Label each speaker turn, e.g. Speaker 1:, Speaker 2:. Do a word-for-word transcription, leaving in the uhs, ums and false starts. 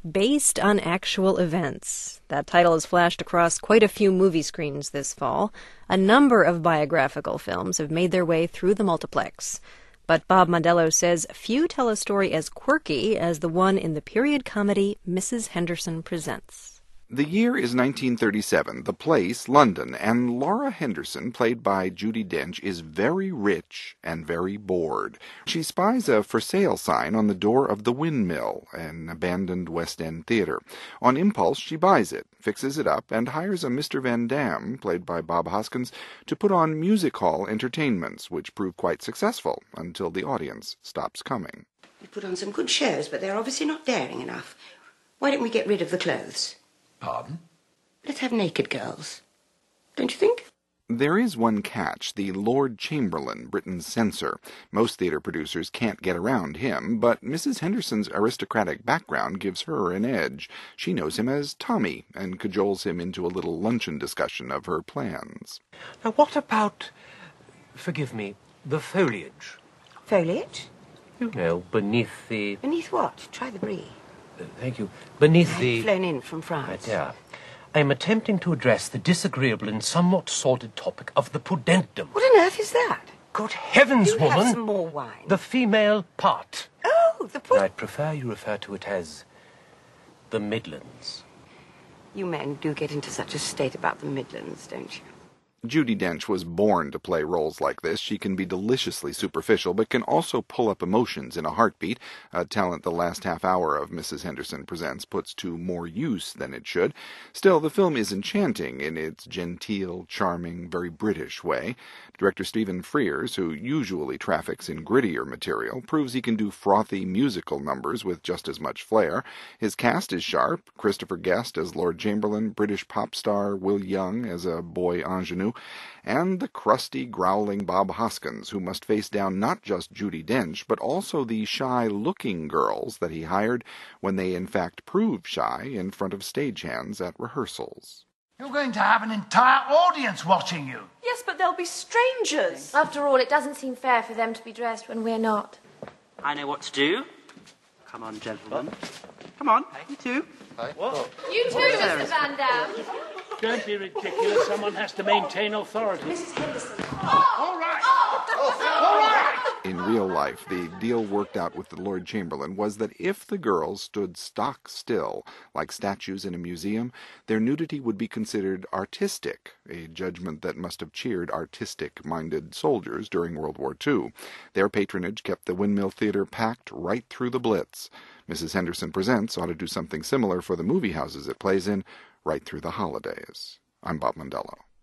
Speaker 1: Based on Actual Events. That title has flashed across quite a few movie screens this fall. A number of biographical films have made their way through the multiplex. But Bob Mondello says few tell a story as quirky as the one in the period comedy Missus Henderson Presents.
Speaker 2: The year is nineteen thirty-seven, the place London, and Laura Henderson, played by Judi Dench, is very rich and very bored. She spies a for sale sign on the door of the Windmill, an abandoned West End theater. On impulse, she buys it, fixes it up, and hires a Mister Van Dam, played by Bob Hoskins, to put on music hall entertainments, which prove quite successful until the audience stops coming.
Speaker 3: We put on some good shows, but they're obviously not daring enough. Why don't we get rid of the clothes?
Speaker 4: Pardon?
Speaker 3: Let's have naked girls. Don't you think?
Speaker 2: There is one catch, the Lord Chamberlain, Britain's censor. Most theater producers can't get around him, but Missus Henderson's aristocratic background gives her an edge. She knows him as Tommy, and cajoles him into a little luncheon discussion of her plans.
Speaker 4: Now, what about, forgive me, the foliage?
Speaker 3: Foliage?
Speaker 4: You know, beneath the...
Speaker 3: Beneath what? Try the brie.
Speaker 4: Uh, thank you. Beneath the...
Speaker 3: Flown in from France.
Speaker 4: My dear, I am attempting to address the disagreeable and somewhat sordid topic of the pudendum.
Speaker 3: What on earth is that?
Speaker 4: Good heavens,
Speaker 3: Do
Speaker 4: woman!
Speaker 3: have some more wine.
Speaker 4: The female part.
Speaker 3: Oh, the pud...
Speaker 4: I'd prefer you refer to it as the Midlands.
Speaker 3: You men do get into such a state about the Midlands, don't you?
Speaker 2: Judi Dench was born to play roles like this. She can be deliciously superficial, but can also pull up emotions in a heartbeat, a talent the last half hour of Missus Henderson Presents puts to more use than it should. Still, the film is enchanting in its genteel, charming, very British way. Director Stephen Frears, who usually traffics in grittier material, proves he can do frothy musical numbers with just as much flair. His cast is sharp: Christopher Guest as Lord Chamberlain, British pop star Will Young as a boy ingenue, and the crusty, growling Bob Hoskins, who must face down not just Judi Dench, but also the shy-looking girls that he hired when they in fact proved shy in front of stagehands at rehearsals.
Speaker 5: You're going to have an entire audience watching you.
Speaker 6: Yes, but they'll be strangers.
Speaker 7: After all, it doesn't seem fair for them to be dressed when we're not.
Speaker 8: I know what to do. Come on, gentlemen. Come on, you two.
Speaker 7: What? You too, Mister Van Dam.
Speaker 9: Don't be ridiculous. Someone has to maintain authority.
Speaker 6: Missus Henderson.
Speaker 5: Oh, all right. Oh, all right.
Speaker 2: In real life, the deal worked out with the Lord Chamberlain was that if the girls stood stock still, like statues in a museum, their nudity would be considered artistic, a judgment that must have cheered artistic-minded soldiers during World War Two. Their patronage kept the Windmill Theater packed right through the Blitz. Missus Henderson Presents ought to do something similar for the movie houses it plays in right through the holidays. I'm Bob Mondello.